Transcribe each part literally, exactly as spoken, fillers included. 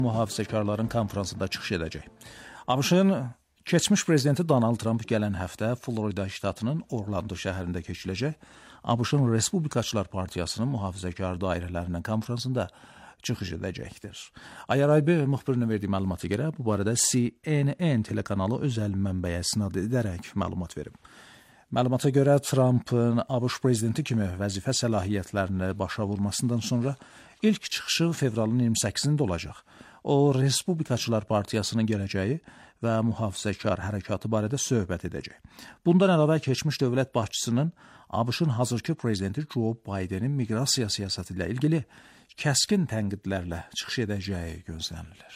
Mühafizəkarların konfransında çıxış edəcək. ABŞ-ın keçmiş prezidenti Donald Trump gələn həftə Florida ştatının Orlando şəhərində keçiriləcək ABŞ-ın Respublikaçılar Partiyasının mühafizəkar dairələrinin konfransında çıxış edəcəkdir. Ayaraybi müxbirinin verdiyi məlumata görə bu barədə C N N telekanalı özəl mənbəyə istinad edərək məlumat verib. Məlumata görə Trumpın ABŞ prezidenti kimi vəzifə səlahiyyətlərini başa vurmasından sonra ilk çıxışı fevralın iyirmi səkkizində olacaq. O, Respublikaçılar Partiyasının gələcəyi və mühafizəkar hərəkatı barədə söhbət edəcək. Bundan əlavə keçmiş dövlət başçısının ABŞ-ın hazırki prezidenti Joe Bidenin miqrasiya siyasəti ilə ilgili kəskin tənqidlərlə çıxış edəcəyi gözlənilir.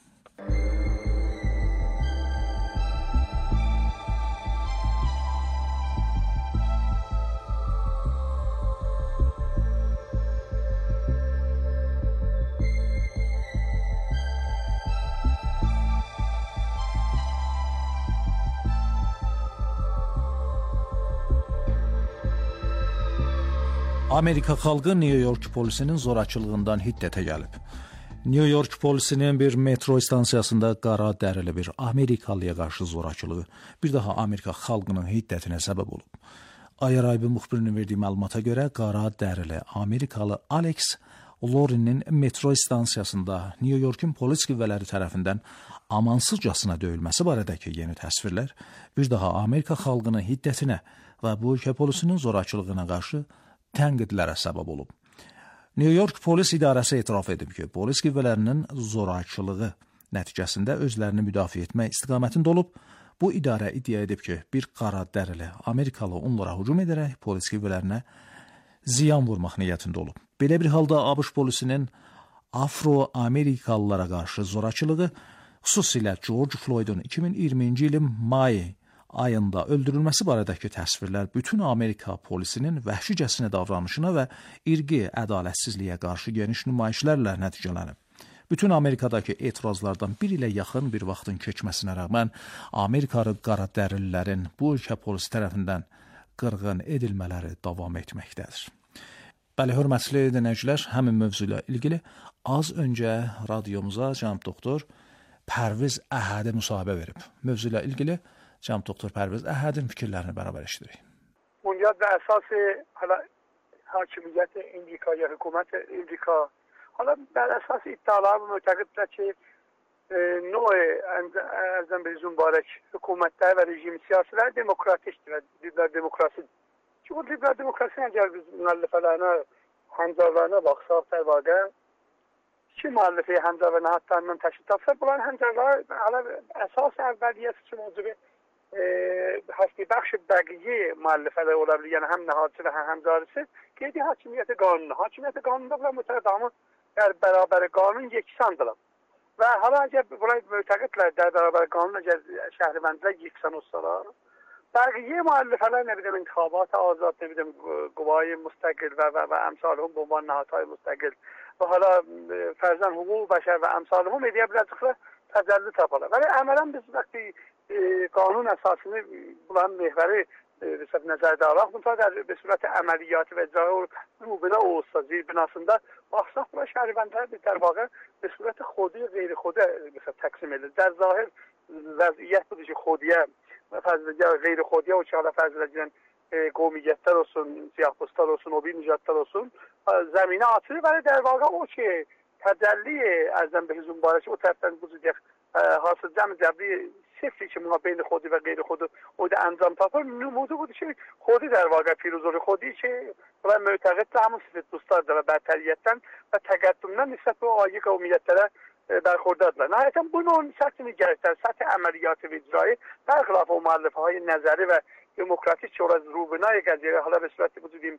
Amerika xalqı New York polisinin zorakılığından hiddətə gəlib. New York polisinin bir metro stansiyasında qara dərili bir Amerikalıya qarşı zorakılığı bir daha Amerika xalqının hiddətinə səbəb olub. Ayaraybi müxbirinin verdiyi məlumata görə qara dərili Amerikalı Alex Lorin'in metro stansiyasında New York'un polis qüvvələri tərəfindən amansızcasına döyülməsi barədəki yeni təsvirlər bir daha Amerika xalqının hiddətinə və bu ölkə polisinin zorakılığına qarşı tənqidlərə səbəb olub. New York Polis İdarəsi etiraf edib ki, polis qüvvələrinin zorakılığı nəticəsində özlərini müdafiə etmək istiqamətində olub. Bu idarə iddia edib ki, bir qara dərili Amerikalı onlara hücum edərək polis qüvvələrinə ziyan vurmaq niyyətində olub. Belə bir halda ABŞ polisinin Afro-Amerikalılara qarşı zorakılığı, xüsusilə George Floyd'un iki min iyirminci ilin may ayında öldürülməsi barədəki təsvirlər bütün Amerika polisinin vəhşicəsinə davranışına və irqi ədalətsizliyə qarşı geniş nümayişlərlə nəticələnib. Bütün Amerikadakı etirazlardan bir ilə yaxın bir vaxtın keçməsinə rəğmən Amerikalı qara dərililərin bu ölkə polisi tərəfindən qırğın edilmələri davam etməkdədir. Bəli, hörmətli dinləyicilər, həmin mövzu ilə ilgili az öncə radiomuza cənab doktor Pərviz Əhədi müsahibə verib. Mövzu ilə ilgili cənab doktor Pərviz Əhədin fikirlərini bərabər eşidirik. Bunyad və əsas hala hakimiyyət İndika ya hökumət İndika hala bər əsas iddialar mütəqiddir ki növ ərzən bir mübarək hökumətlər və rejim siyasətlər demokratikdir və liberal demokrasi. Çünki bu liberal demokrasinin əgər biz müəllifələrinə, həmzarlarına baxsaq der vaqiə iki müəllifi həmzar və nəhatlarından təşkil tapsa, bunların həmzarlar hala əsas əvvəliyyət üçün mövzubi hasti بخش بقیه مؤلفه olabilir. Yani hem nehadisi ve hem hemzarisi qeydi hakimiyyəti qanunu. Hakimiyyəti qanununda bunlar mütəqamı bərabər qanun yeksandılar. Və hala əgər bunlar mütəqidlər də bərabər qanun əgər şəhribəndilər yeksan olsalar, bəqiyə müəllifələr nə biləm intihabat azad, nə biləm quvayı müstəqil və və və əmsalhum bu ünvan nəhadهای müstəqil və hala fərzən hüquq bəşər və əmsalhum edə biləcəklər təcəlli taparlar. Vəli əmələn biz vəqti E, qanun əsasını bulan mehvəri e, nəzərdə alaq. Bunlar da bir sürət əməliyyatı və icra rubina olsa, zil binasında baxsaq, bura şəhribəndlər bir dərvaqa bir sürət xodi, qeyri xodi təqsim edilir. Dər zahir vəziyyət budur ki, xodiyə, qeyri xodiyə o ki, hala fərzlə gələn e, qovmiyyətlər olsun, siyahpuslar olsun, o bir nicatlar olsun, zəminə atılır və dərvaqa o ki, təcəlli ərzən bir mübarək o tərəfdən bu cür hasıl cəmi cəbri sifri ki buna beyni xodi və qeyri xodi o da əncam tapır. Numudu budur ki, xodi در واقع filozofi xodi ki, bunlar mütəqiddir, hamı sifət dostlardır və bərtəriyyətdən və təqəddümdən nisbət bu ayi qovmiyyətlərə bərxordadırlar. Nəhayətən bunun səthi nigarətlər, səthi əməliyyatı və icrayı bərxilaf o müəllifəhay nəzəri və demokratik ki, orası rubinaya gələcək, hala və sürətli bu deyim,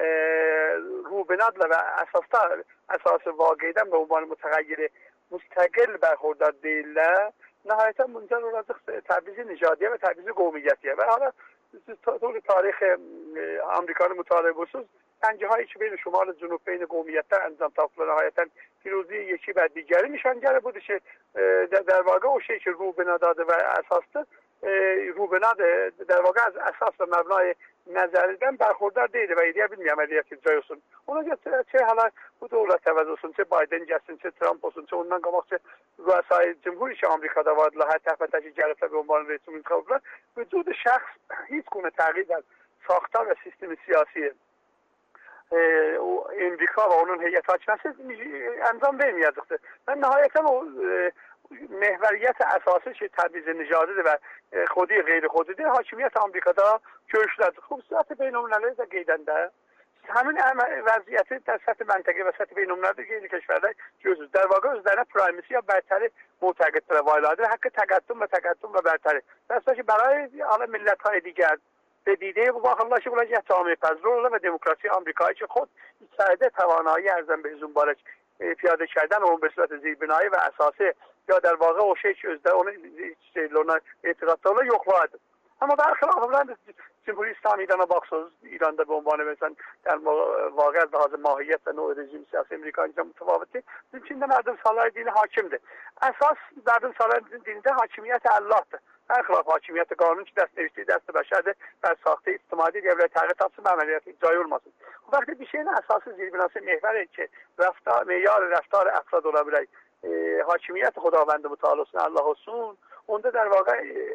rubinadla və əsasda, əsası vaqiyyədən və ünvanı mütəğəyyiri müstəqil bərxordad deyirlər. Nəhayətən bunca olacaq təbizi nicadiyə və təbizi qovmiyyətiyə və hala طول tarix Amerikanı mütaliə edirsiniz. Təngihایی ki بین شمال جنوب بین قومیت‌ها انجام tapılır. Nəhayətən پیروزی یکی و دیگری نشانگر budur ki در واقع o şey ki ruh binadadır və əsasdır. روبناdır. در واقع از اساس و مبنای نظریدن برخوردار değildi ve diyebilmiyor ameliyat icra olsun. Ona göre çe hala bu dövlət əvəz olsun, çe Biden gəlsin, çe Trump olsun, çe ondan qabaq çe rüasai Cumhuriyeti Amerika'da vardılar, hər tərəfdəki gəliblər və onların rejimini qavurlar. Vücudu şəxs hiç gune təqib eden saxta ve sistemi siyasi e, o Amerika ve onun heyət hakimiyyəti əncam verməyəcəkdir. Ben nihayeten o e, محوریت اساسی که تبعیض نژادی و خودی غیر خودی حاکمیت آمریکادا görüşlər. Xüsusiyyəti beynəlmiləli də qeydəndə həmin vəziyyəti də səthi məntəqə və səthi beynəlmiləli qeyri keşvərlər gözür. در واقع özlərinə primacy ya bərtəri معتقدlər və ailədir. Haqqı təqəddüm və təqəddüm və bərtəri. Bəs ki برای حالا ملت‌های دیگر به دیده واقعا که بلای جامعه پذیر و دموکراسی آمریکایی که خود ایستاده توانایی ارزم به حضور بارش پیاده کردن اون به صورت زیربنایی و اساسی یا در واقع o şey ki özdə onu şeylərə etiraz etdilər yoxladı. Amma برخلاف اون جمهوری اسلامی ایران baxsınız İranda به عنوان مثلا در واقع از لحاظ ماهیت و نوع رژیم سیاسی امریکا اینجا متفاوته. Çində mərdim salari dini hakimdir. Əsas mərdim salari dinində hakimiyyət Allahdır. برخلاف hakimiyyət qanun ki dəst nefsi dəst bəşərdir. Bər saxta ictimai devlet təqib tapsın əməliyyatı icra olmasın. Bu vaxtda bir şeyin əsası zirvinası mehvər ki rəftar meyar rəftar əfrad ola bilər. E, hakimiyyət خداوند متعال olsun Allah olsun. Onda در واقع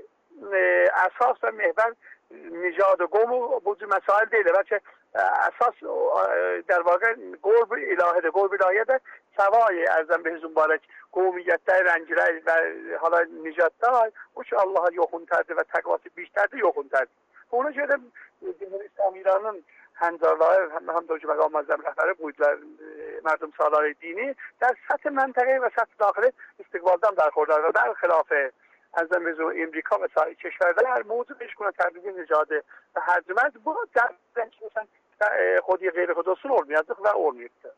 اساس و محور نژاد قوم و بوجود مسائل دیده بچه اساس در واقع قرب الهه ده قرب الهه ده سوای ارزم به مبارک قومیت رنجره و حالا نژاد ده o ki Allah'a yoxuntardır və təqvası بیشترdir yoxuntardır. Ona görə Cumhuriyet İslam İran'ın həmkarları həm də ki məqam məzəm rəhbəri buydular mərdum salari dini در سطح منطقه و سطح داخلی استقبالdan برخوردار و در خلاف از مثلا امریکا و سایر کشورها موضوع بهشون تبعیض نژادی و هرجمند bu در مثلا خودی غیر خودسون olmayacak ve olmayacak.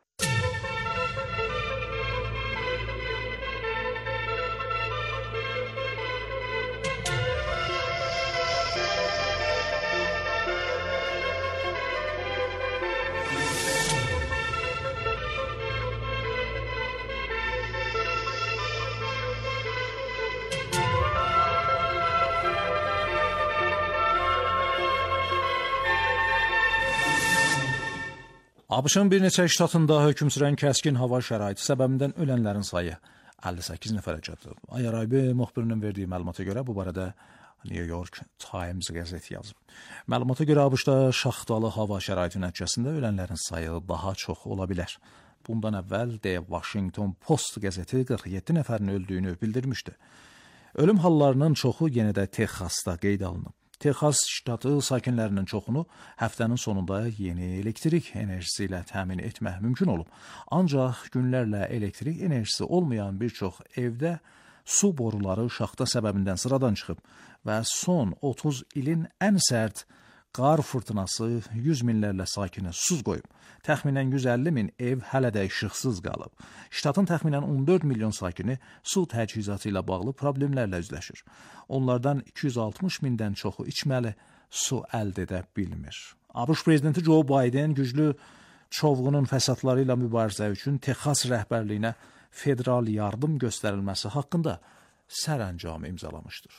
ABŞ-ın bir neçə ştatında hökm sürən kəskin hava şəraiti səbəbindən ölənlərin sayı əlli səkkiz nəfərə çatıb. Ayaraybi müxbirinin verdiyi məlumata görə bu barədə New York Times qəzeti yazıb. Məlumata görə ABŞ-da şaxtalı hava şəraiti nəticəsində ölənlərin sayı daha çox ola bilər. Bundan əvvəl The Washington Post qəzeti qırx yeddi nəfərin öldüyünü bildirmişdi. Ölüm hallarının çoxu yenə də Texasda qeyd alınıb. Texas ştatı sakinlərinin çoxunu həftənin sonunda yeni elektrik enerjisi ilə təmin etmək mümkün olub. Ancaq günlərlə elektrik enerjisi olmayan bir çox evdə su boruları şaxta səbəbindən sıradan çıxıb və son otuz ilin ən sərt qar fırtınası yüz minlərlə sakini susuz qoyub. Təxminən yüz əlli min ev hələ də işıqsız qalıb. Ştatın təxminən on dörd milyon sakini su təchizatı ilə bağlı problemlərlə üzləşir. Onlardan iki yüz altmış mindən çoxu içməli su əldə edə bilmir. ABŞ prezidenti Joe Biden güclü çovğunun fəsadları ilə mübarizə üçün Texas rəhbərliyinə federal yardım göstərilməsi haqqında sərəncam imzalamışdır.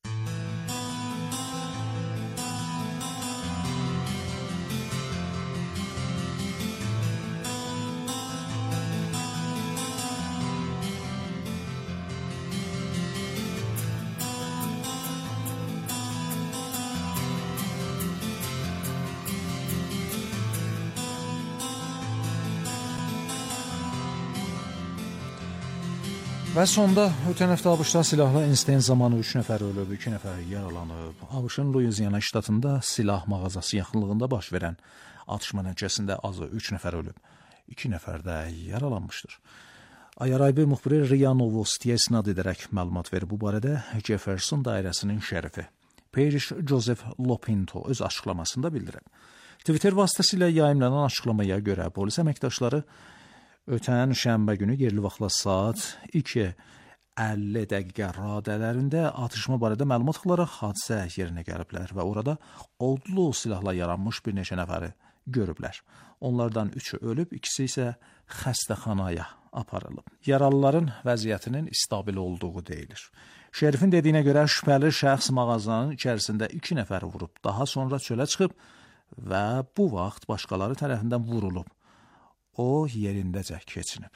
Və sonda ötən həftə ABŞ-da silahlı insident zamanı üç nəfər ölüb, iki nəfər yaralanıb. ABŞ-ın Louisiana ştatında silah mağazası yaxınlığında baş verən atışma nəticəsində azı üç nəfər ölüb, iki nəfər də yaralanmışdır. Ayaraybi müxbiri Ria Novostiyə isnad edərək məlumat verib. Bu barədə Jefferson dairəsinin şərifi Parrish Joseph Lopinto öz açıqlamasında bildirib. Twitter vasitəsilə yayımlanan açıqlamaya görə polis əməkdaşları ötən şənbə günü yerli vaxtla saat iki əlli dəqiqə radələrində atışma barədə məlumat alaraq hadisə yerinə gəliblər və orada odlu silahla yaranmış bir neçə nəfəri görüblər. Onlardan üçü ölüb, ikisi isə xəstəxanaya aparılıb. Yaralıların vəziyyətinin stabil olduğu deyilir. Şerifin dediyinə görə şübhəli şəxs mağazanın içərisində iki nəfəri vurub, daha sonra çölə çıxıb və bu vaxt başqaları tərəfindən vurulub. O yerindəcə keçinib.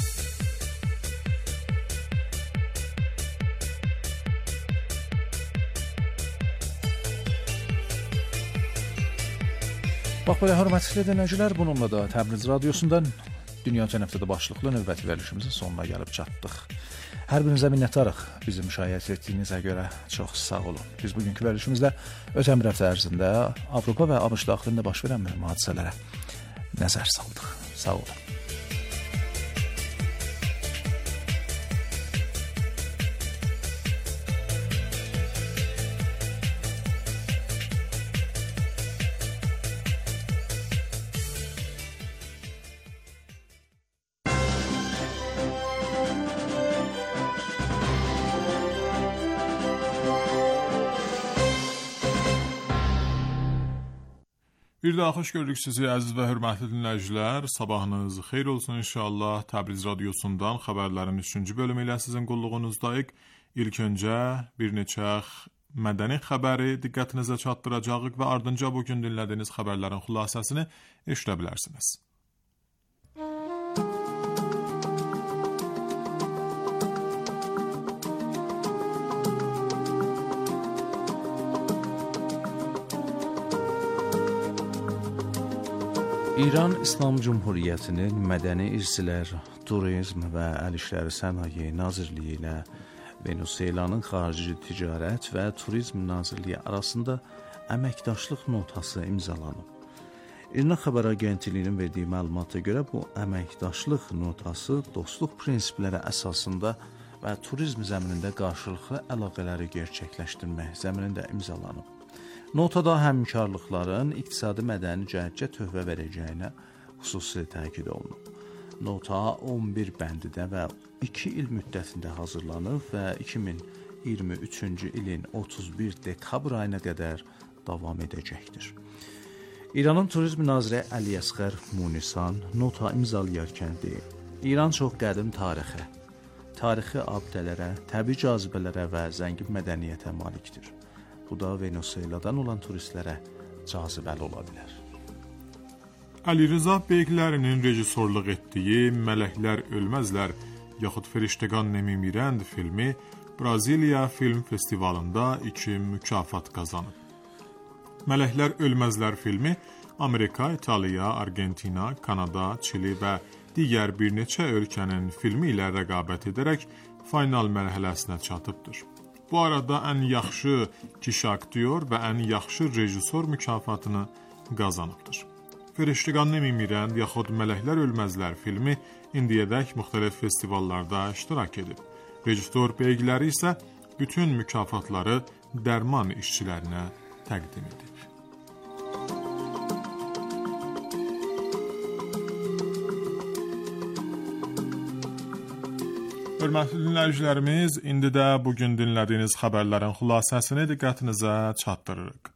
Bax belə, hörmətli dinləyicilər, bununla da Təbriz radiosundan Dünya Ötən Həftədə başlıqlı növbəti verilişimizin sonuna gəlib çatdıq. Hər birinizə minnətdarıq bizi müşahidə etdiyinizə görə. Çox sağ olun. Biz bugünkü verilişimizdə ötən bir həftə ərzində Avropa və ABŞ daxilində baş verən mühüm hadisələrə nəzər saldıq. Sağ olun. Bir daha xoş gördük sizi əziz və hörmətli dinləyicilər. Sabahınız xeyir olsun inşallah. Təbriz radiosundan xəbərlərin üçüncü bölümü ilə sizin qulluğunuzdayıq. İlk öncə bir neçə mədəni xəbəri diqqətinizə çatdıracağıq və ardınca bugün dinlədiyiniz xəbərlərin xülasəsini eşidə bilərsiniz. İran İslam Cumhuriyyətinin Mədəni İrslər, Turizm və Əl İşləri Sənaye Nazirliyi ilə Venezuelanın Xarici Ticarət və Turizm Nazirliyi arasında əməkdaşlıq notası imzalanıb. İRNA xəbər agentliyinin verdiyi məlumata görə bu əməkdaşlıq notası dostluq prinsipləri əsasında və turizm zəminində qarşılıqlı əlaqələri gerçəkləşdirmək zəminində imzalanıb. Notada həmkarlıqların iqtisadi mədəni cəhətcə töhfə verəcəyinə xüsusi təkid olunub. Nota on bir bəndidə və iki il müddətində hazırlanıb və iki min iyirmi üçüncü ilin otuz bir dekabr ayına qədər davam edəcəkdir. İranın Turizm Naziri Əliyəsqər Munisan nota imzalayarkən deyib, İran çox qədim tarixə, tarixi abidələrə, təbii cazibələrə və zəngin mədəniyyətə malikdir. Bu da Venezueladan olan turistlərə cazibəli ola bilər. Əli Rıza Beyqlərinin rejissorluq etdiyi Mələklər Ölməzlər yaxud Feriştəgan Nemimirənd filmi Braziliya Film Festivalında iki mükafat qazanıb. Mələklər Ölməzlər filmi Amerika, İtaliya, Argentina, Kanada, Çili və digər bir neçə ölkənin filmi ilə rəqabət edərək final mərhələsinə çatıbdır. Bu arada ən yaxşı kişi aktyor və ən yaxşı rejissor mükafatını qazanıbdır. Feriştəgan Nemimirənd yaxud Mələklər Ölməzlər filmi indiyədək müxtəlif festivallarda iştirak edib. Rejissor Beyqləri isə bütün mükafatları dərman işçilərinə təqdim edib. Hörmətli dinləyicilərimiz, indi də bugün dinlədiyiniz xəbərlərin xülasəsini diqqətinizə çatdırırıq.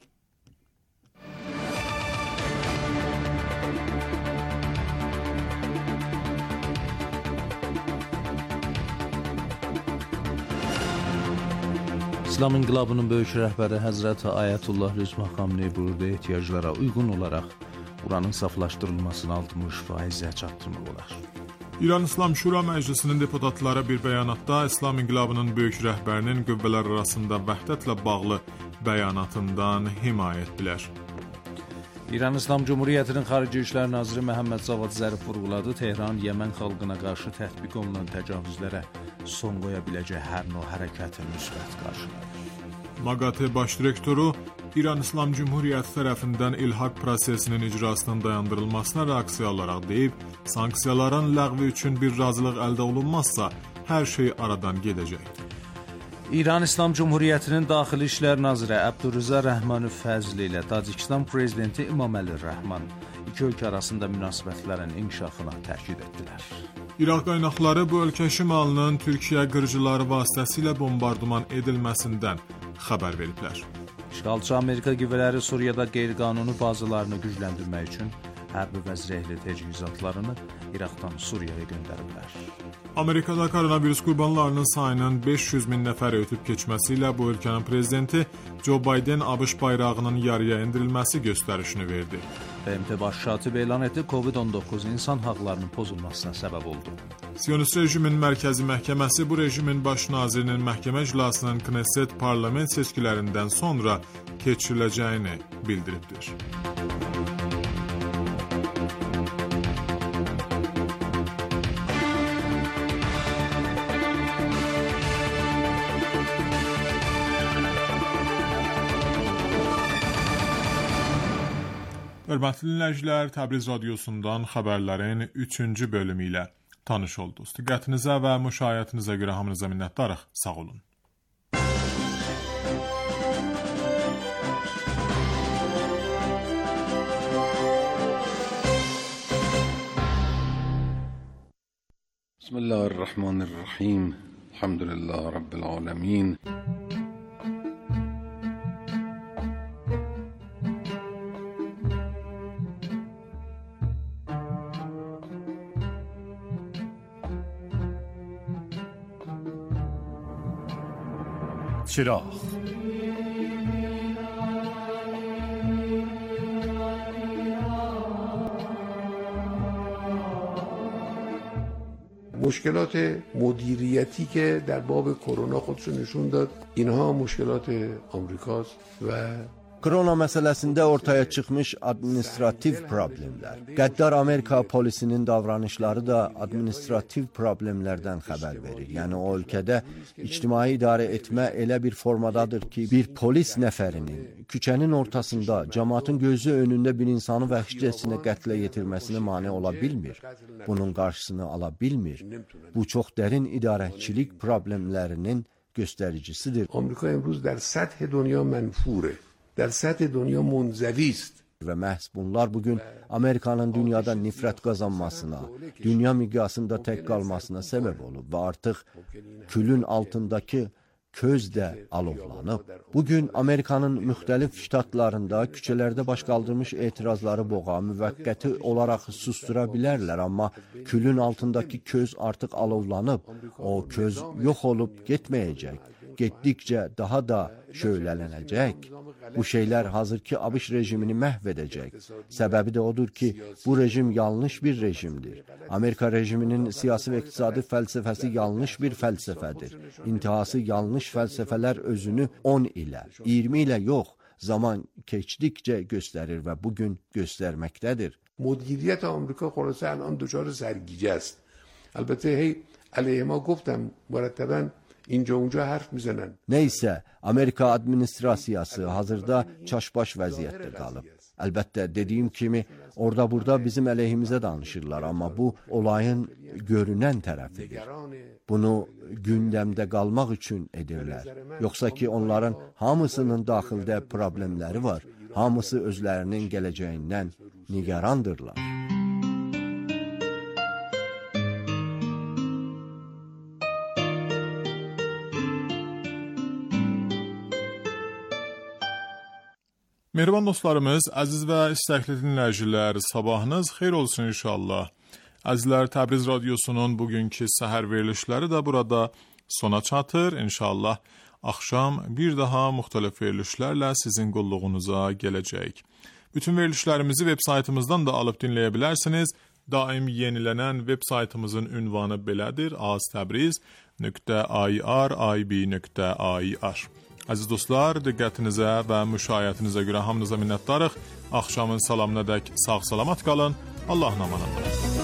İslam İnqilabının böyük rəhbəri Həzrət Ayətullah Rüzmə Xamneyi burada ehtiyaclara uyğun olaraq uranın saflaşdırılmasını altmış faizə çatdırmaq olar. İran İslam Şura Məclisinin deputatları bir bəyanatda İslam İnqilabının böyük rəhbərinin qüvvələr arasında vəhdətlə bağlı bəyanatından himayə etdilər. İran İslam Cumhuriyyətinin Xarici İşlər Naziri Məhəmməd Cavad Zərif vurğuladı, Tehran Yəmən xalqına qarşı tətbiq olunan təcavüzlərə son qoya biləcək hər növ hərəkəti müsbət qarşıladı. MAQATE baş direktoru İran İslam Cumhuriyyəti tərəfindən ilhaq prosesinin icrasının dayandırılmasına reaksiya olaraq deyib, sanksiyaların ləğvi üçün bir razılıq əldə olunmazsa, hər şey aradan gedəcəkdir. İran İslam Cumhuriyyətinin Daxili İşlər Naziri Əbdürrəza Rəhmanı Fəzli ilə Tacikistan prezidenti İmaməli Rəhman iki ölkə arasında münasibətlərin inkişafına təkid etdilər. İraq qaynaqları bu ölkə şimalının Türkiyə qırıcıları vasitəsilə bombardıman edilməsindən xəbər veriblər. İşğalçı Amerika qüvvələri Suriyada qeyri-qanuni bazalarını gücləndirmək üçün hərbi və zirehli təchizatlarını İraqdan Suriyaya göndəriblər. Amerikada koronavirus qurbanlarının sayının beş yüz min nəfərə ötüb keçməsi ilə bu ölkənin prezidenti Joe Biden ABŞ bayrağının yarıya endirilməsi göstərişini verdi. B M T baş katibi elan etdi, kovid on doqquz insan haqlarının pozulmasına səbəb oldu. Siyonist rejimin mərkəzi məhkəməsi bu rejimin baş nazirinin məhkəmə iclasının Knesset parlament seçkilərindən sonra keçiriləcəyini bildiribdir. Hörmətli dinləyicilər, Təbriz radiosundan xəbərlərin üçüncü bölümü ilə tanış oldunuz. Diqqətinizə və müşahiyyətinizə görə hamınıza minnətdarıq. Sağ olun. Bismillahirrahmanirrahim. Elhamdülillah Rabbil alemin. چراغ مشکلات مدیریتی که در باب کرونا خودشو نشون داد اینها مشکلات آمریکاست و Korona məsələsində ortaya çıxmış administrativ problemlər. Qəddar Amerika polisinin davranışları da administrativ problemlərdən xəbər verir. Yəni o ölkədə ictimai idarə etmə elə bir formadadır ki, bir polis nəfərinin küçənin ortasında cəmaatın gözü önündə bir insanı vəhşicəsinə qətlə yetirməsinə mane ola bilmir. Bunun qarşısını ala bilmir. Bu çox dərin idarəçilik problemlərinin göstəricisidir. Amerika امروز در سطح دنیا منفوره. در سطح دنیا منزوی است. Və məhz bunlar bugün Amerikanın dünyada nifrət qazanmasına, dünya miqyasında tək qalmasına səbəb olub və artıq külün altındakı köz də alovlanıb. Bugün Amerikanın müxtəlif ştatlarında küçələrdə baş qaldırmış etirazları boğa, müvəqqəti olaraq sustura bilərlər, amma külün altındakı köz artıq alovlanıb. O köz yox olub getməyəcək. Getdikcə daha da şöylələnəcək. Bu şeylər hazırki ABŞ rejimini məhv edəcək. Səbəbi də odur ki, bu rejim yanlış bir rejimdir. Amerika rejiminin siyasi və iqtisadi fəlsəfəsi yanlış bir fəlsəfədir. İntihası yanlış fəlsəfələr özünü on ilə, iyirmi ilə yox, zaman keçdikcə göstərir və bugün göstərməkdədir. مدیریت آمریکا خلاصه الان دچار سرگیجه است. البته هی علیه ما گفتم مرتباً اینجا اونجا حرف میزنن. Nəysə, Amerika administrasiyası hazırda çaşbaş vəziyyətdə qalıb. Əlbəttə, dediyim kimi, orada burada bizim əleyhimizə danışırlar, amma bu olayın görünən tərəfidir. Bunu gündəmdə qalmaq üçün edirlər. Yoxsa ki, onların hamısının daxildə problemləri var. Hamısı özlərinin gələcəyindən nigarandırlar. Mehriban dostlarımız, əziz və istəkli dinləyicilər, sabahınız xeyir olsun inşallah. Əzizlər, Təbriz radiosunun bugünkü səhər verilişləri də burada sona çatır. İnşallah axşam bir daha müxtəlif verilişlərlə sizin qulluğunuza gələcək. Bütün verilişlərimizi veb saytımızdan da alıb dinləyə bilərsiniz. Daim yenilənən veb saytımızın ünvanı belədir: aztabriz nöqtə ir nöqtə ir. Əziz dostlar, diqqətinizə və müşahiyyətinizə görə hamınıza minnətdarıq. Axşamın salamına dək sağ salamat qalın. Allahın amanında.